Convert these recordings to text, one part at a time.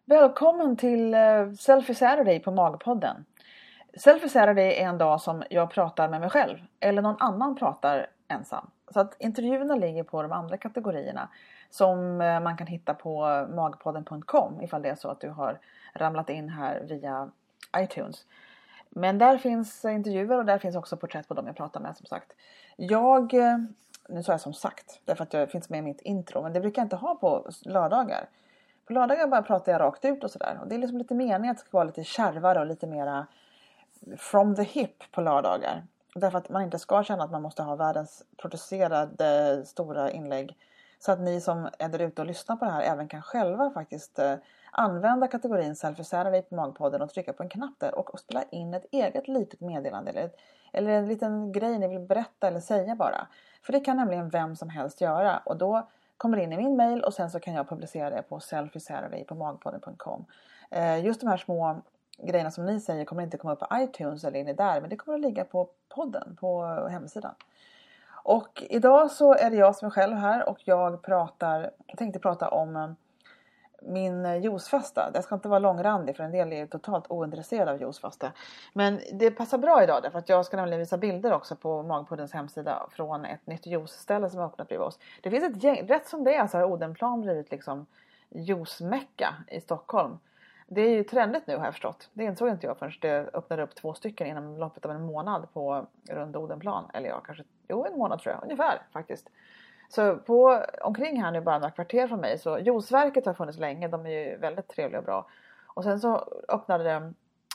Välkommen till Selfie Saturday på Magpodden. Selfie Saturday är en dag som jag pratar med mig själv eller någon annan pratar ensam. Så att intervjuerna ligger på de andra kategorierna som man kan hitta på magpodden.com ifall det är så att du har ramlat in här via iTunes. Men där finns intervjuer och där finns också porträtt på dem jag pratar med som sagt. Nu sa jag som sagt därför att det finns med i mitt intro, men det brukar jag inte ha på lördagar. På lördagar bara pratar jag rakt ut och sådär. Och det är liksom lite meningen att det ska vara lite kärvare och lite mera from the hip på lördagar. Därför att man inte ska känna att man måste ha världens producerade stora inlägg. Så att ni som är där ute och lyssnar på det här även kan själva faktiskt använda kategorin Selfie Saturday på Magpodden och trycka på en knapp där och spela in ett eget litet meddelande eller en liten grej ni vill berätta eller säga bara. För det kan nämligen vem som helst göra och då kommer in i min mail och sen så kan jag publicera det på Selfie Saturday på magpodden.com. Just de här små grejerna som ni säger kommer inte komma upp på iTunes eller in i där, men det kommer att ligga på podden på hemsidan. Och idag så är det jag som är själv här och jag tänkte prata om min juicefasta. Det ska inte vara långrandig för en del är totalt ointresserad av juicefasta. Men det passar bra idag därför att jag ska nämligen visa bilder också på Magpoddens hemsida från ett nytt juiceställe som har öppnat bredvid oss. Det finns ett gäng, rätt som det är så har Odenplan blivit liksom juicemecka i Stockholm. Det är ju trendigt nu har jag förstått. Det insåg inte jag förrän det öppnade upp 2 stycken inom loppet av en månad på runt Odenplan. Eller ja, kanske en månad tror jag, ungefär faktiskt. Så omkring här nu bara några kvarter från mig så Juiceverket har funnits länge. De är ju väldigt trevliga och bra. Och sen så öppnade de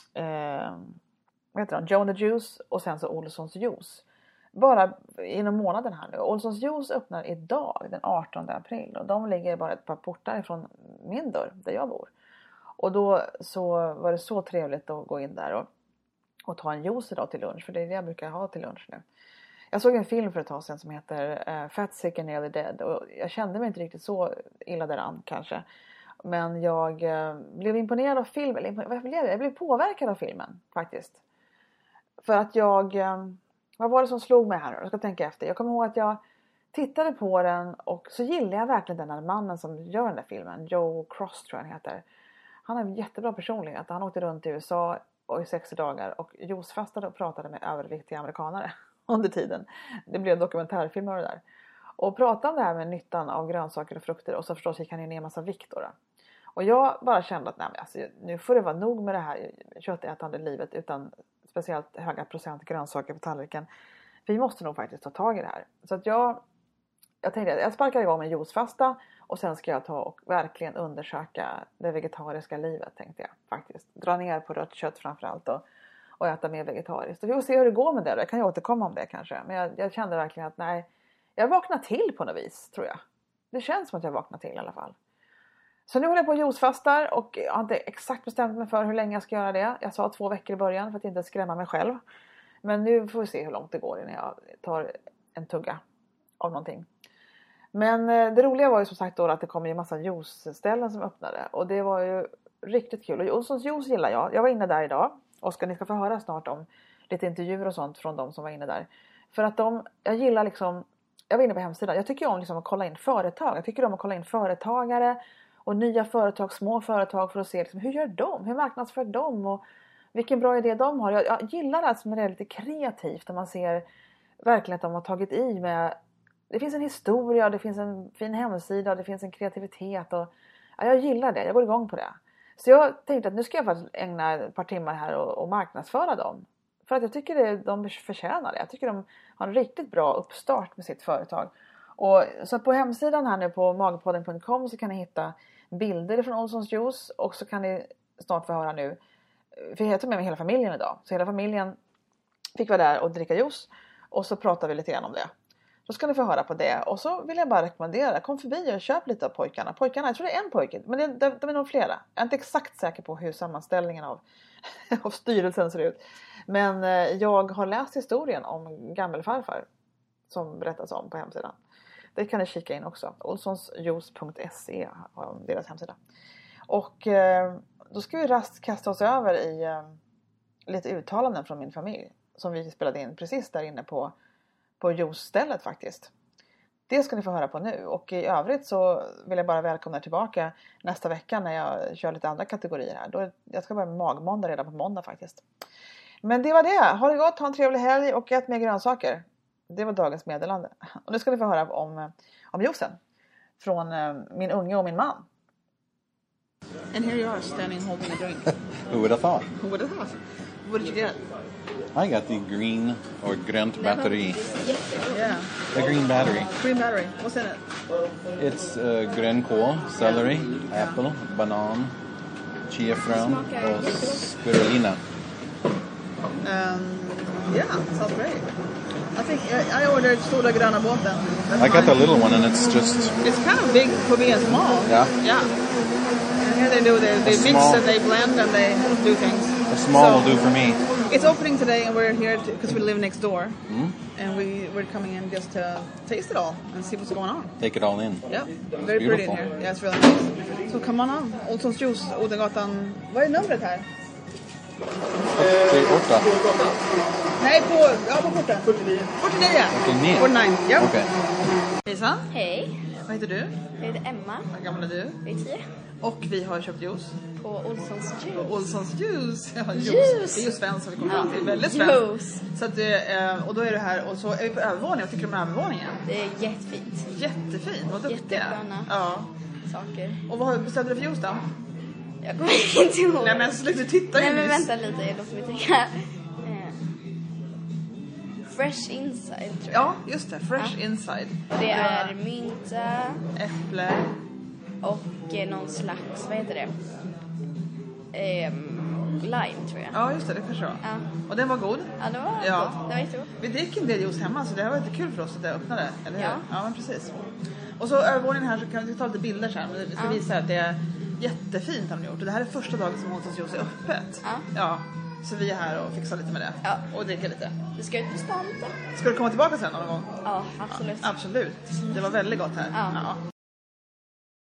Joe and the Juice och sen så Olssons Juice. Bara inom månaden här nu. Olssons Juice öppnar idag den 18 april. Och de ligger bara ett par portar ifrån min dörr där jag bor. Och då så var det så trevligt att gå in där och ta en juice idag till lunch. För det är det jag brukar ha till lunch nu. Jag såg en film för ett tag sedan som heter Fat, Sick and Nearly Dead. Och jag kände mig inte riktigt så illa däran kanske. Men jag blev imponerad av filmen. Jag blev påverkad av filmen faktiskt. För att vad var det som slog mig här? Jag ska tänka efter. Jag kommer ihåg att jag tittade på den och så gillade jag verkligen den här mannen som gör den där filmen. Joe Cross tror jag han heter. Han har en jättebra personlighet. Han åkte runt i USA i 60 dagar och juicefastade och pratade med överviktiga amerikanare under tiden. Det blev en dokumentärfilm av det där. Och pratade om det här med nyttan av grönsaker och frukter och så förstås gick han ner en massa vikt då. Och jag bara kände att nu får det vara nog med det här köttätande livet utan speciellt höga procent grönsaker på tallriken. Vi måste nog faktiskt ta tag i det här. Så att jag tänkte att jag sparkar igång en juicefasta och sen ska jag ta och verkligen undersöka det vegetariska livet tänkte jag faktiskt. Dra ner på rött kött framförallt och äta mer vegetariskt. Och vi får se hur det går med det då. Jag kan ju återkomma om det kanske. Men jag kände verkligen att nej, jag vaknar till på något vis tror jag. Det känns som att jag vaknar till i alla fall. Så nu håller jag på juicefastar och jag har inte exakt bestämt mig för hur länge jag ska göra det. Jag sa 2 veckor i början för att inte skrämma mig själv. Men nu får vi se hur långt det går innan jag tar en tugga av någonting. Men det roliga var ju som sagt då att det kom ju en massa juiceställen som öppnade. Och det var ju riktigt kul. Och Olssons Juice gillar jag. Jag var inne där idag. Och ni ska få höra snart om lite intervjuer och sånt från de som var inne där. För att jag gillar liksom, jag var inne på hemsidan. Jag tycker om liksom att kolla in företag. Jag tycker om att kolla in företagare och nya företag, små företag för att se liksom, hur gör de? Hur marknadsför de? Och vilken bra idé de har. Jag gillar det som är lite kreativt. När man ser verkligen att de har tagit i med. Det finns en historia, det finns en fin hemsida, det finns en kreativitet. Och, jag gillar det, jag går igång på det. Så jag tänkte att nu ska jag faktiskt ägna ett par timmar här och marknadsföra dem. För att jag tycker de förtjänar det. Jag tycker de har en riktigt bra uppstart med sitt företag. Och så på hemsidan här nu på magpodden.com så kan ni hitta bilder från Olssons Juice. Och så kan ni snart få höra nu. För jag tog med mig hela familjen idag. Så hela familjen fick vara där och dricka juice. Och så pratar vi lite grann om det. Då ska ni få höra på det. Och så vill jag bara rekommendera. Kom förbi och köp lite av pojkarna. Pojkarna, jag tror det är en pojke. Men de är nog flera. Jag är inte exakt säker på hur sammanställningen av styrelsen ser ut. Men jag har läst historien om gammelfarfar. Som berättas om på hemsidan. Det kan ni kika in också. Olssonsjuice.se har deras hemsida. Och då ska vi raskt kasta oss över i lite uttalanden från min familj. Som vi spelade in precis där inne på juicestället faktiskt. Det ska ni få höra på nu. Och i övrigt så vill jag bara välkomna tillbaka nästa vecka när jag kör lite andra kategorier här. Jag ska börja med magmåndag redan på måndag faktiskt. Men det var det. Ha det gott, ha en trevlig helg och ät mer grönsaker. Det var dagens meddelande. Och nu ska ni få höra om juicen. Från min unge och min man. And here you are standing holding a drink. Who would have thought? Who would have thought? What did you get? I got the green or grönt battery. Yeah. The green battery. Green battery. What's in it? It's grönkål, celery, apple, banan, chiafrön och spirulina. Yeah, sounds great. I think I ordered stora gröna båten. I got the little one and it's kind of big for me and small. Yeah. And here they do, they mix small, and they blend and they do things. a small will do for me. It's opening today and we're here because we live next door. And we're coming in just to taste it all and see what's going on. Take it all in. Yeah, very pretty in here. Yeah, it's really nice. So come on. Olssons Juice, Odengatan. Vad är numret här? 48. Nej, på porten. 49. 49, ja. Okay. Hejsan. Hej, Vad heter du? jag heter Emma. Vad gammal är du? Jag är 10. Och vi har köpt juice. På Olssons Juice. Olssons Juice. Ja, Juice. Det är ju svenskt som vi kommer fram till. Väldigt svenskt. Juice. Så att, och då är du här och så är vi på övervåningen. Vad tycker du om övervåningen? Det är jättefint. Jättefint, vad duktiga. Jättesköna. Ja. Saker. Och vad beställde du för juice då? Jag kommer inte ihåg. Nej men sluta titta Nej ju men nyss. vänta lite, jag låter mig tänka. Fresh Inside tror jag. Ja, just det. Fresh Inside. Det är mynta Äpple. och någon slags, vad heter det? Lime tror jag. Ja, just det. Det kanske var. Ja. Och den var god. Ja, det var Ja. gott. Det var jättegott. Vi dricker en del juice hemma så det här var lite kul för oss att jag öppnade. Eller hur? Ja. Ja, men precis. Och så övervåningen här så kan vi ta lite bilder sen. Vi ska visa att det är jättefint har de gjort. Och det här är första dagen som Olssons Juice är öppet. Ja. Så vi är här och fixar lite med det. Ja. Och dricker lite. Vi ska ut på stan lite. Ska du komma tillbaka sen någon gång? Ja, absolut. Absolut. Det var väldigt gott här. Ja.